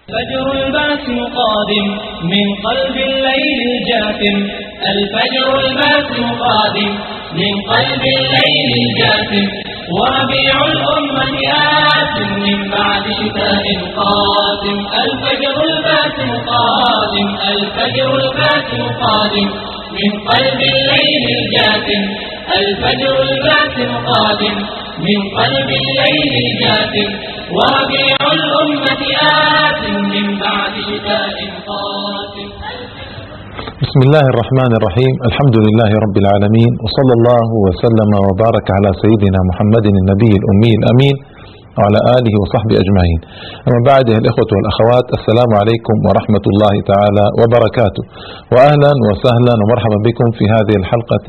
الفجر الباسم قادم من قلب الليل الجاثم، الفجر الباسم قادم من قلب الليل الجاثم، وربيع الأمة آت من بعد شتاء قادم، الفجر الباسم قادم، الفجر الباسم قادم من قلب الليل الجاثم، الفجر الباسم قادم من قلب الليل الجاثم، وربيع الأمة آت من بعد شتاء قادم. بسم الله الرحمن الرحيم، الحمد لله رب العالمين، وصلى الله وسلم وبارك على سيدنا محمد النبي الأمي الأمين وعلى آله وصحبه أجمعين. أما بعد، الإخوة والأخوات، السلام عليكم ورحمة الله تعالى وبركاته، وأهلا وسهلا ومرحبا بكم في هذه الحلقة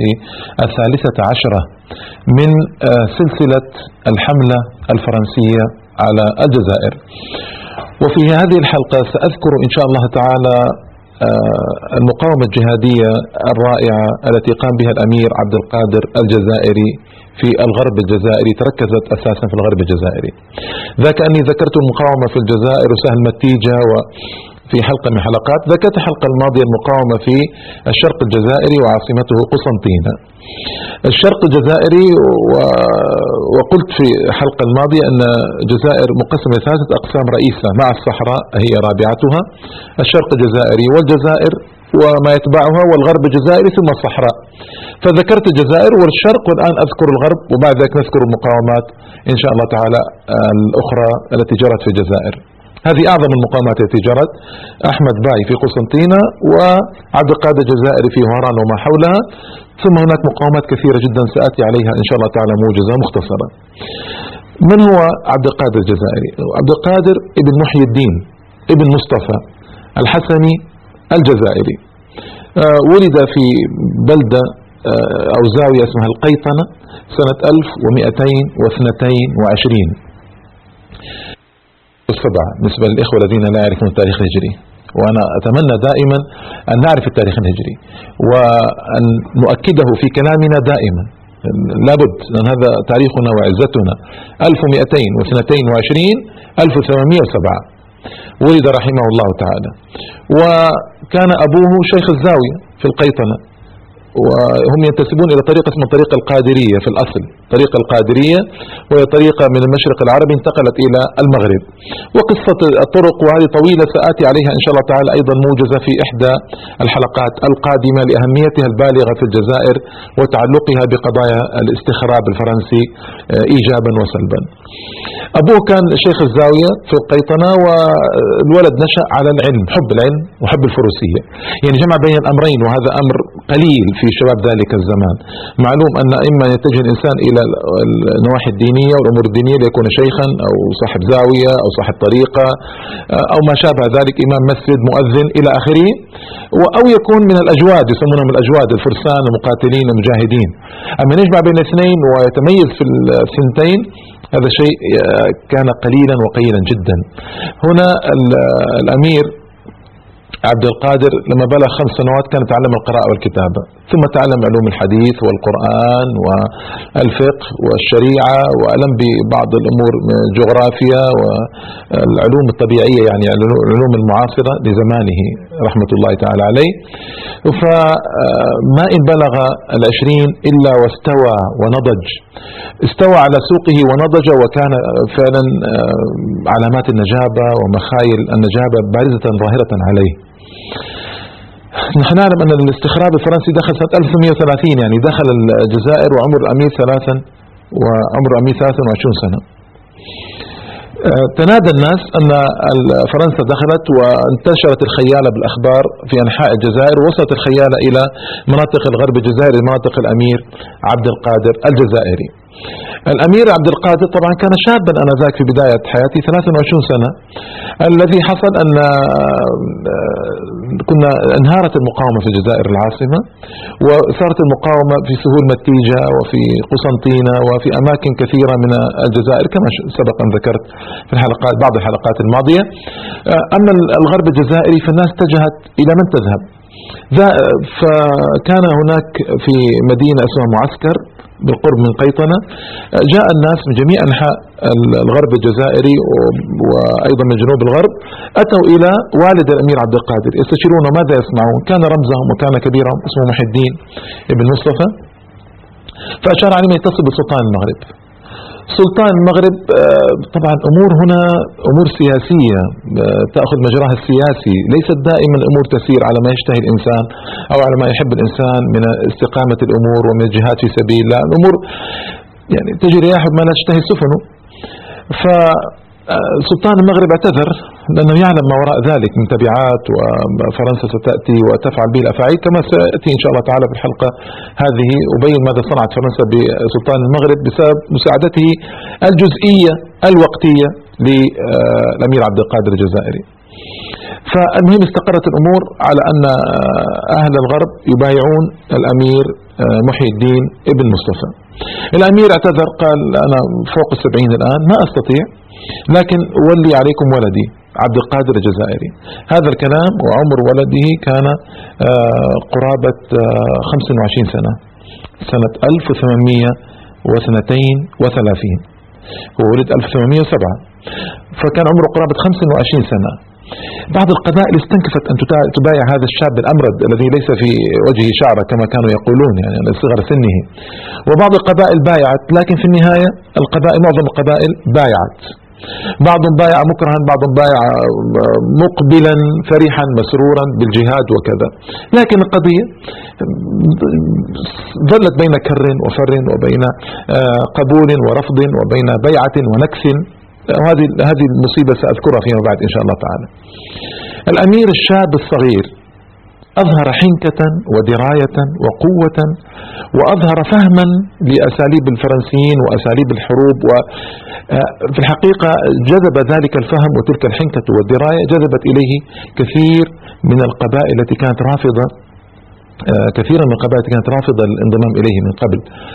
13 من سلسلة الحملة الفرنسية على الجزائر. وفي هذه الحلقة سأذكر إن شاء الله تعالى المقاومة الجهادية الرائعة التي قام بها الأمير عبد القادر الجزائري في الغرب الجزائري، تركزت أساسا في الغرب الجزائري. ذاك أني ذكرت المقاومة في الجزائر وسهل متيجة وفي حلقة من حلقات، ذكرت الحلقة الماضية المقاومة في الشرق الجزائري وعاصمته قسنطينة. الشرق الجزائري وقلت في الحلقة الماضية أن الجزائر مقسمة إلى 3 أقسام رئيسة، مع الصحراء هي رابعتها، الشرق الجزائري والجزائر وما يتبعها، والغرب الجزائري ثم الصحراء. فذكرت الجزائر والشرق، والآن أذكر الغرب، وبعد ذلك نذكر المقاومات إن شاء الله تعالى الأخرى التي جرت في الجزائر. هذه أعظم المقاومات التي جرت، أحمد باي في قسنطينة وعبد القادر الجزائري في وهران وما حولها، ثم هناك مقاومات كثيرة جدا سأتي عليها إن شاء الله تعالى موجزة مختصرة. من هو عبد القادر الجزائري؟ عبد القادر ابن محي الدين ابن مصطفى الحسني الجزائري، ولد في بلدة أو زاوية اسمها القيطنة سنة 1222 بالنسبة للإخوة الذين لا يعرفون التاريخ الهجري، وأنا أتمنى دائما أن نعرف التاريخ الهجري وأن نؤكده في كلامنا دائما، لابد، لأن هذا تاريخنا وعزتنا. 1222 1807 ولد رحمه الله تعالى، وكان أبوه شيخ الزاوية في القيطنة، وهم ينتسبون إلى طريقة اسمها الطريقة القادرية في الأصل، طريقة القادرية، وهي طريقة من المشرق العربي انتقلت إلى المغرب. وقصة الطرق وهذه طويلة سآتي عليها إن شاء الله تعالى أيضا موجزة في إحدى الحلقات القادمة لأهميتها البالغة في الجزائر وتعلقها بقضايا الاستخراب الفرنسي إيجابا وسلبا. أبوه كان شيخ الزاوية في القيطنة، والولد نشأ على العلم، حب العلم وحب الفروسية، يعني جمع بين الأمرين، وهذا أمر قليل في شباب ذلك الزمان. معلوم أن إما يتجه الإنسان إلى النواحي الدينية والأمور الدينية ليكون شيخا أو صاحب زاوية أو صاحب طريقة أو ما شابه ذلك، إمام مسجد، مؤذن إلى آخره، أو يكون من الأجواد، يسمونهم الأجواد، الفرسان، المقاتلين، المجاهدين. أما يجمع بين الاثنين ويتميز في الثنتين، هذا شيء كان قليلا وقليلا جدا. هنا الأمير عبد القادر لما بلغ 5 سنوات كان يتعلم القراءة والكتابة، ثم تعلم علوم الحديث والقرآن والفقه والشريعة، وألم ببعض الأمور من الجغرافيا والعلوم الطبيعية، يعني العلوم المعاصرة لزمانه رحمة الله تعالى عليه. فما إن بلغ 20 إلا واستوى ونضج، استوى على سوقه ونضج، وكان فعلا علامات النجابة ومخايل النجابة بارزة ظاهرة عليه. نحن نعلم أن الاستخراب الفرنسي دخل سنة 1830، يعني دخل الجزائر وعمر الأمير 23 سنة. تنادى الناس أن فرنسا دخلت، وانتشرت الخيالة بالأخبار في أنحاء الجزائر، ووصلت الخيالة إلى مناطق الغرب الجزائري، مناطق الأمير عبد القادر الجزائري. الأمير عبد القادر طبعا كان شابا آنذاك في بداية حياته، 23 سنة. الذي حصل أن انهارت المقاومة في الجزائر العاصمة، وصارت المقاومة في سهول متيجة وفي قسنطينة وفي أماكن كثيرة من الجزائر كما سبق أن ذكرت في بعض الحلقات الماضية. أما الغرب الجزائري فالناس اتجهت إلى من تذهب، فكان هناك في مدينة اسمها معسكر بالقرب من قيطنة. جاء الناس من جميع أنحاء الغرب الجزائري وأيضا من جنوب الغرب، أتوا إلى والد الأمير عبد القادر يستشيرون ماذا يصنعون. كان رمزهم وكان كبيرهم اسمه محي الدين ابن مصطفى، فأشار عليهم يتصل بسلطان المغرب. سلطان المغرب طبعا أمور هنا أمور سياسية تأخذ مجراها السياسي، ليست دائما الأمور تسير على ما يشتهي الإنسان أو على ما يحب الإنسان من استقامة الأمور ومن الجهاد في سبيل الله. الأمور يعني تجري رياح ما لا تشتهي سفنه. فسلطان المغرب اعتذر لأنه يعلم ما وراء ذلك من تبعات، وفرنسا ستأتي وتفعل به الأفاعيل كما سيأتي إن شاء الله تعالى في الحلقة هذه، أبين ماذا صنعت فرنسا بسلطان المغرب بسبب مساعدته الجزئية الوقتية للأمير عبد القادر الجزائري. فالمهم استقرت الأمور على أن أهل الغرب يبايعون الأمير محي الدين ابن مصطفى. الأمير اعتذر، قال أنا فوق 70 الآن ما أستطيع، لكن ولي عليكم ولدي عبد القادر الجزائري. هذا الكلام وعمر ولده كان قرابة 25 سنة، سنة 1832. هو ولد 1807، فكان عمره قرابة 25 سنة. بعض القبائل استنكفت أن تبايع هذا الشاب الأمرد الذي ليس في وجهه شعرة كما كانوا يقولون، يعني لصغر سنه. وبعض القبائل بايعت، لكن في النهاية معظم القبائل بايعت. بعضهم بايع مكرها، بعضهم بايع مقبلا فرحا مسرورا بالجهاد وكذا. لكن القضية ظلت بين كر وفر، وبين قبول ورفض، وبين بيعة ونكس. هذه المصيبة سأذكرها فيما بعد إن شاء الله تعالى. الأمير الشاب الصغير أظهر حنكة ودراية وقوة، وأظهر فهما لأساليب الفرنسيين وأساليب الحروب. وفي الحقيقة جذب ذلك الفهم وتلك الحنكة والدراية جذبت إليه كثير من القبائل التي كانت رافضة، كثيرا من القبائل كانت رافضة الانضمام إليه من قبل،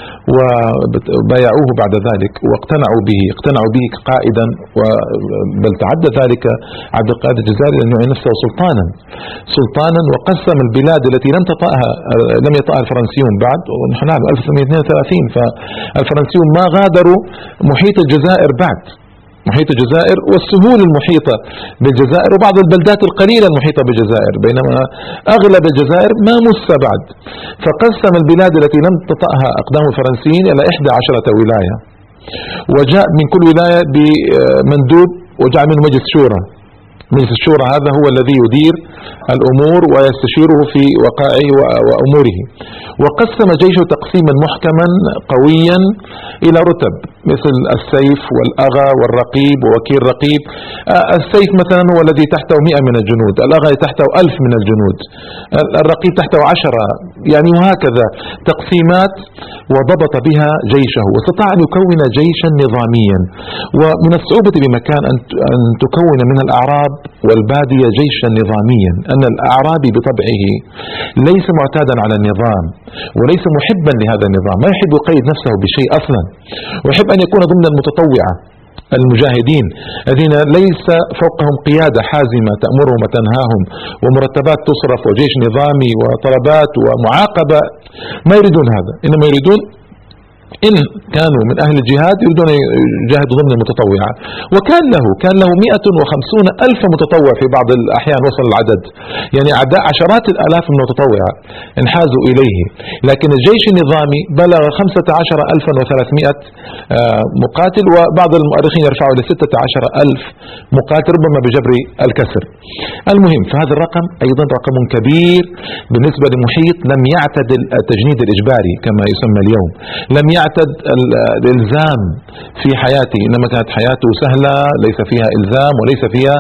وبايعوه بعد ذلك واقتنعوا به قائدا. بل تعدى ذلك عبد القادر الجزائري أن يعين نفسه سلطانا وقسم البلاد التي لم يطأها الفرنسيون بعد. ونحن نعلم 1832 فالفرنسيون ما غادروا محيط الجزائر بعد، محيط الجزائر والسهول المحيطة بالجزائر وبعض البلدات القليلة المحيطة بالجزائر، بينما أغلب الجزائر ما مس بعد. فقسم البلاد التي لم تطأها أقدام الفرنسيين إلى 11 ولاية، وجاء من كل ولاية بمندوب وجاء منه مجلس شورى. مجلس الشورى هذا هو الذي يدير الأمور ويستشيره في وقائعه وأموره. وقسم جيشه تقسيما محكما قويا إلى رتب، مثل السيف والأغا والرقيب ووكيل رقيب. السيف مثلا هو الذي تحته 100 من الجنود، الأغا تحته 1000 من الجنود، الرقيب تحته 10، يعني وهكذا تقسيمات. وضبط بها جيشه، واستطاع أن يكون جيشا نظاميا. ومن الصعوبة بمكان أن تكون من الأعراب والبادية جيشا نظاميا، أن الأعرابي بطبعه ليس معتادا على النظام وليس محبا لهذا النظام، ما يحب يقيد نفسه بشيء أصلا، ويحب أن يكون ضمن المتطوعة المجاهدين الذين ليس فوقهم قيادة حازمة تأمرهم وتنهاهم ومرتبات تصرف وجيش نظامي وطلبات ومعاقبة. ما يريدون هذا، إنما يريدون إن كانوا من أهل الجهاد يريدون يجاهدوا ضمن المتطوعة. وكان له 150,000 متطوع، في بعض الأحيان وصل العدد، يعني أعداء عشرات الآلاف من المتطوعة انحازوا إليه. لكن الجيش النظامي بلغ 15,300 مقاتل، وبعض المؤرخين يرفعوا إلى 16,000 مقاتل ربما بجبر الكسر. المهم فهذا الرقم أيضا رقم كبير بالنسبة لمحيط لم يعتد التجنيد الإجباري كما يسمى اليوم، لم يعتد الإلزام في حياته، إنما كانت حياته سهلة ليس فيها إلزام وليس فيها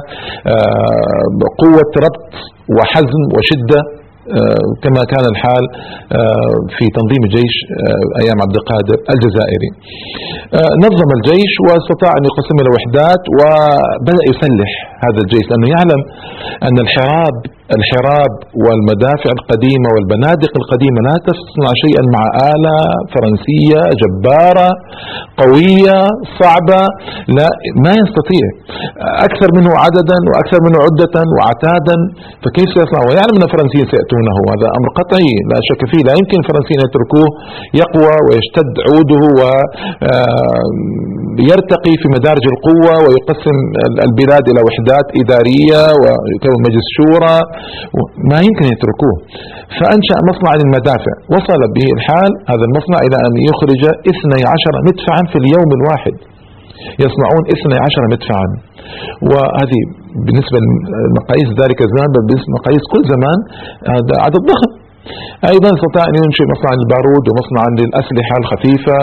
قوة ربط وحزم وشدة كما كان الحال في تنظيم الجيش أيام عبد القادر الجزائري. نظم الجيش واستطاع أن يقسم إلى وحدات، وبدأ يسلح هذا الجيش، لأنه يعلم أن الحراب والمدافع القديمة والبنادق القديمة لا تصنع شيئا مع آلة فرنسية جبارة قوية صعبة، لا ما يستطيع، أكثر منه عددا وأكثر منه عدة وعتادا، فكيف سيصنع؟ ويعلم أن الفرنسيين سيأتونه، هذا أمر قطعي لا شك فيه، لا يمكن الفرنسيين يتركوه يقوى ويشتد عوده ويرتقي في مدارج القوة ويقسم البلاد إلى وحدات إدارية ويكون مجلس شورى، ما يمكن يتركوه. فأنشأ مصنع للمدافع، وصل به الحال هذا المصنع إلى أن يخرج 12 مدفعا في اليوم الواحد، يصنعون 12 مدفعا، وهذه بالنسبة لمقاييس ذلك الزمان، بالنسبة لمقاييس كل زمان هذا عدد ضخم. أيضا استطاع أن ينشئ مصنعا للبارود ومصنعا للأسلحة الخفيفة،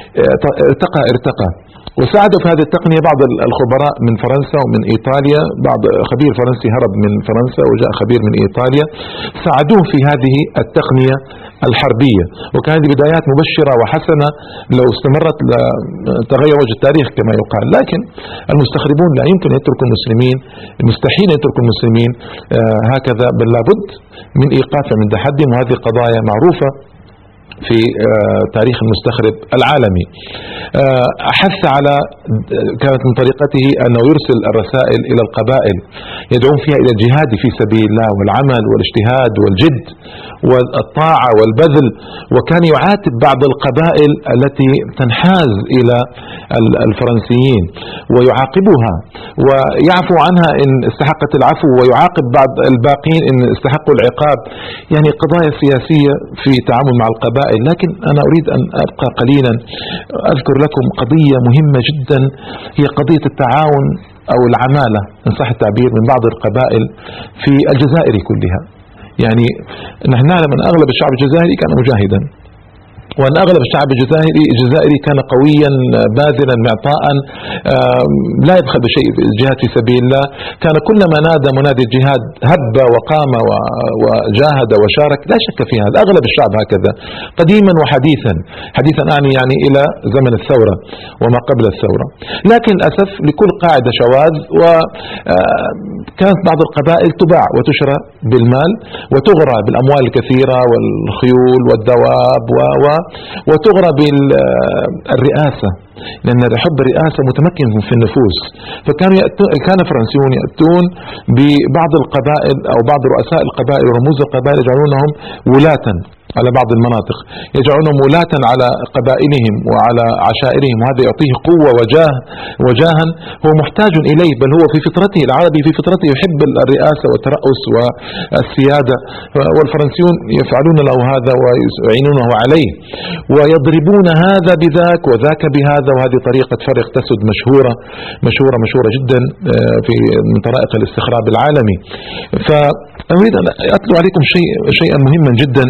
ارتقى وساعدوا في هذه التقنية بعض الخبراء من فرنسا ومن إيطاليا، بعض خبير فرنسي هرب من فرنسا وجاء خبير من إيطاليا ساعدوه في هذه التقنية الحربية، وكانت بدايات مبشرة وحسنة لو استمرت لتغير وجه التاريخ كما يقال. لكن المستخربون لا يمكن يتركوا المسلمين، مستحيل يتركوا المسلمين هكذا، بل لابد من إيقاف من تحديهم، وهذه قضايا معروفة في تاريخ المستخرب العالمي. حث على، كانت من طريقته أنه يرسل الرسائل إلى القبائل يدعون فيها إلى الجهاد في سبيل الله والعمل والاجتهاد والجد والطاعة والبذل، وكان يعاتب بعض القبائل التي تنحاز إلى الفرنسيين ويعاقبها ويعفو عنها إن استحقت العفو، ويعاقب بعض الباقين إن استحقوا العقاب، يعني قضايا سياسية في تعامل مع القبائل. لكن أنا أريد أن أبقى قليلا أذكر لكم قضية مهمة جدا، هي قضية التعاون أو العمالة إن صح التعبير من بعض القبائل في الجزائر كلها. يعني نحن نعلم أن أغلب الشعب الجزائري كان مجاهدا، وأن أغلب الشعب الجزائري كان قويا باذلا معطاء لا يبخل بشيء في الجهاد في سبيل الله، كان كلما نادى منادي الجهاد هب وقام وجاهد وشارك، لا شك في هذا، أغلب الشعب هكذا قديما وحديثا، حديثا يعني إلى زمن الثورة وما قبل الثورة. لكن للأسف لكل قاعدة شواذ، وكانت بعض القبائل تباع وتشرى بالمال وتغرى بالأموال الكثيرة والخيول والدواب وتغرى بالرئاسة، لأن حب الرئاسة متمكن في النفوس. كان فرنسيون يأتون ببعض القبائل أو بعض رؤساء القبائل ورموز القبائل يجعلونهم ولاة على بعض المناطق، يجعلونهم ولاة على قبائلهم وعلى عشائرهم، وهذا يعطيه قوة وجاها هو محتاج إليه، بل هو في فطرته، العربي في فطرته يحب الرئاسة والترأس والسيادة، والفرنسيون يفعلون له هذا ويعينونه عليه ويضربون هذا بذاك وذاك بهذا، وهذه طريقة فرق تسد مشهورة جدا من طرائق الاستخراب العالمي. فأريد أن أتلو عليكم شيئا مهما جدا،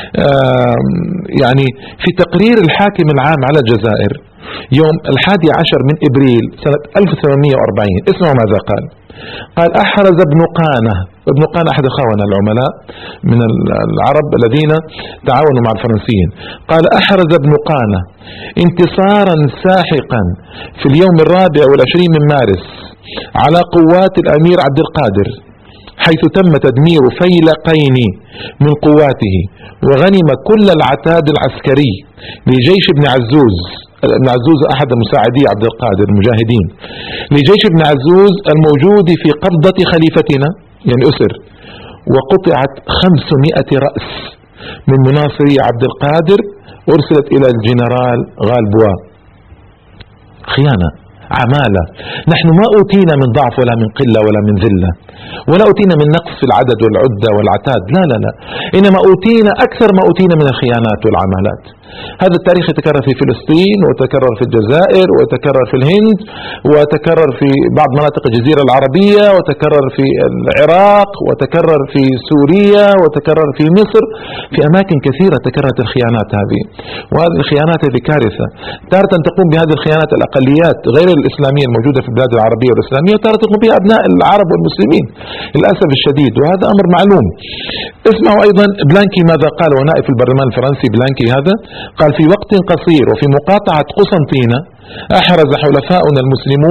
يعني في تقرير الحاكم العام على الجزائر يوم 11 من إبريل سنة 1840، اسمعوا ماذا قال. أحرز ابن قانة أحد خونة العملاء من العرب الذين تعاونوا مع الفرنسيين، قال: أحرز ابن قانة انتصارا ساحقا في اليوم 24 من مارس على قوات الأمير عبد القادر، حيث تم تدمير فيلقين من قواته، وغنم كل العتاد العسكري لجيش ابن عزوز. ابن عزوز أحد مساعدي عبد القادر المجاهدين، لجيش ابن عزوز الموجود في قبضة خليفتنا، يعني أسر، وقطعت 500 رأس من مناصري عبد القادر أرسلت إلى الجنرال غالبوا. خيانة، عمالة. نحن ما أوتينا من ضعف ولا من قلة ولا من ذلة، ولا أوتينا من نقص في العدد والعدة والعتاد، لا لا لا، إنما أوتينا أكثر ما أوتينا من الخيانات والعمالات. هذا التاريخ يتكرر في فلسطين، وتكرر في الجزائر، وتكرر في الهند، وتكرر في بعض مناطق الجزيرة العربية، وتكرر في العراق، وتكرر في سوريا، وتكرر في مصر، في أماكن كثيرة تكررت الخيانات هذه. وهذه الخيانات هذه كارثة. تارة تقوم بهذه الخيانات الأقليات غير الإسلامية الموجودة في البلاد العربية والإسلامية، وتارة تقوم بها أبناء العرب والمسلمين للأسف الشديد، وهذا أمر معلوم. اسمعوا أيضا بلانكي ماذا قال، ونائب البرلمان الفرنسي بلانكي هذا قال: في وقت قصير وفي مقاطعة قسنطينة أحرز حلفاؤنا المسلمون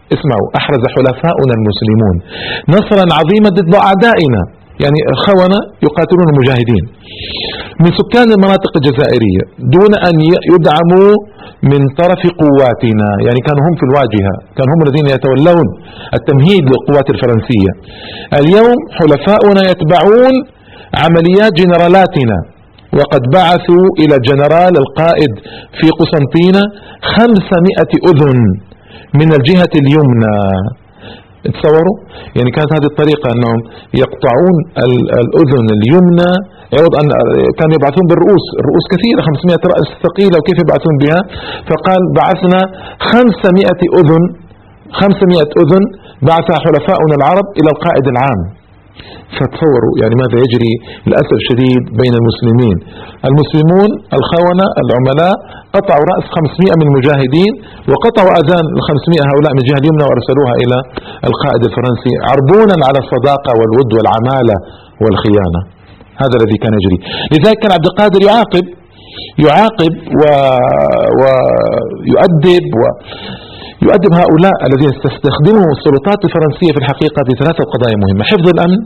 اسمعوا، أحرز حلفاؤنا المسلمون نصرا عظيما ضد أعدائنا، يعني خونة يقاتلون المجاهدين من سكان المناطق الجزائرية دون أن يدعموا من طرف قواتنا، يعني كانوا هم في الواجهة، كانوا هم الذين يتولون التمهيد للقوات الفرنسية. اليوم حلفاؤنا يتبعون عمليات جنرالاتنا، وقد بعثوا إلى الجنرال القائد في قسنطينة 500 أذن من الجهة اليمنى. تصوروا، يعني كانت هذه الطريقة أنهم يقطعون الأذن اليمنى، يعود أن كانوا يبعثون بالرؤوس، الرؤوس كثيرة 500 رأس ثقيلة، وكيف يبعثون بها؟ فقال بعثنا 500 أذن، 500 أذن بعثها حلفاؤنا العرب إلى القائد العام. فتصوروا يعني ماذا يجري للأسف الشديد بين المسلمين. المسلمون الخونة العملاء قطعوا رأس 500 من المجاهدين، وقطعوا أذان ال 500 هؤلاء من الجهة اليمنى وأرسلوها إلى القائد الفرنسي عربونا على الصداقة والود والعمالة والخيانة. هذا الذي كان يجري. لذلك كان عبد القادر يعاقب ويؤدب هؤلاء الذين تستخدمهم السلطات الفرنسية في الحقيقة في 3 قضايا مهمة: حفظ الأمن،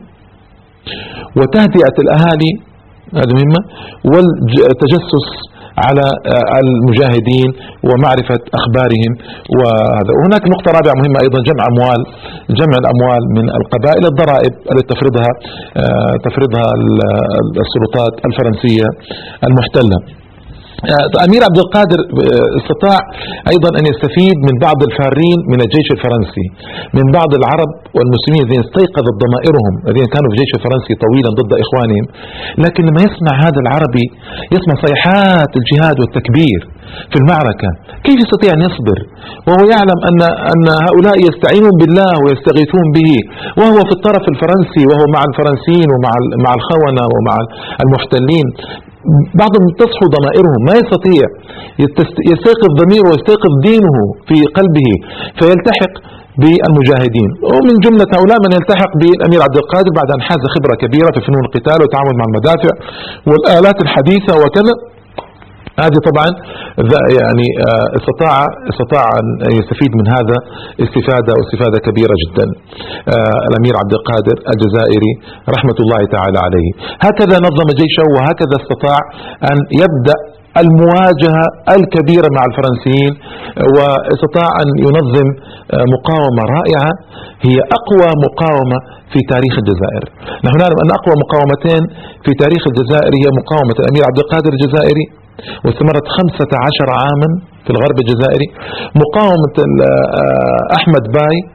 وتهدئة الأهالي، هذه مهمة، والتجسس على المجاهدين ومعرفة أخبارهم. وهناك نقطة رابعة مهمة أيضا: جمع الأموال من القبائل، الضرائب التي تفرضها السلطات الفرنسية المحتلة. أمير عبد القادر استطاع أيضا أن يستفيد من بعض الفارين من الجيش الفرنسي، من بعض العرب والمسلمين الذين استيقظت ضمائرهم، الذين كانوا في الجيش الفرنسي طويلا ضد إخوانهم، لكن لما يسمع هذا العربي، يسمع صيحات الجهاد والتكبير في المعركة، كيف يستطيع أن يصبر وهو يعلم أن هؤلاء يستعينون بالله ويستغيثون به، وهو في الطرف الفرنسي، وهو مع الفرنسيين ومع الخونة ومع المحتلين. بعضهم تصحو ضمائرهم، ما يستطيع، يستيقظ ضميره ويستيقظ دينه في قلبه فيلتحق بالمجاهدين. ومن جملة هؤلاء من يلتحق بالأمير عبد القادر بعد أن حاز خبرة كبيرة في فنون القتال والتعامل مع المدافع والآلات الحديثة وكذا. هذه طبعا يعني استطاع أن يستفيد من هذا استفادة كبيرة جدا. الأمير عبد القادر الجزائري رحمة الله تعالى عليه هكذا نظم جيشه، وهكذا استطاع أن يبدأ المواجهة الكبيرة مع الفرنسيين، واستطاع أن ينظم مقاومة رائعة هي أقوى مقاومة في تاريخ الجزائر. نحن نعلم أن أقوى مقاومتين في تاريخ الجزائر هي مقاومة الأمير عبد القادر الجزائري، واستمرت 15 عاما في الغرب الجزائري، مقاومة أحمد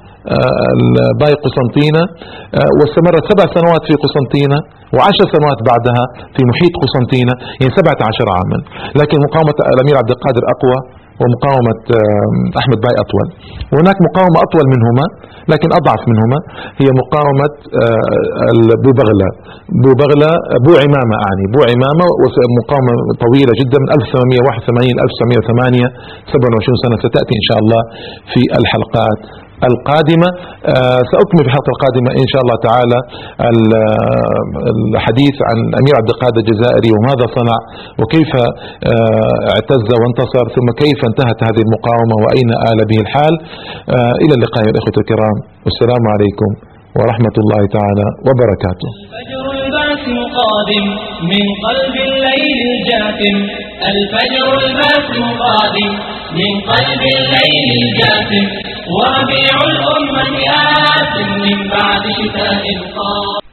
باي قسنطينة، واستمرت 7 سنوات في قسنطينة و10 سنوات بعدها في محيط قسنطينة، يعني 17 عاما. لكن مقاومة الأمير عبد القادر أقوى، ومقاومة أحمد باي أطول. وهناك مقاومة أطول منهما لكن أضعف منهما، هي مقاومة بو عمامة، ومقاومة طويلة جدا من 1881 1908، 27 سنة. ستأتي إن شاء الله في الحلقات القادمة. سأكمل في الحلقة القادمة إن شاء الله تعالى الحديث عن الأمير عبد القادر الجزائري وماذا صنع، وكيف اعتز وانتصر، ثم كيف انتهت هذه المقاومة وأين آل به الحال. إلى اللقاء يا إخوة الكرام، والسلام عليكم ورحمة الله تعالى وبركاته. الفجر الباسم قادم من قلب الليل الجاثم، الفجر الباسم قادم من قلب الليل الجاثم، وربيع الأمة آت من بعد شتاء قادم.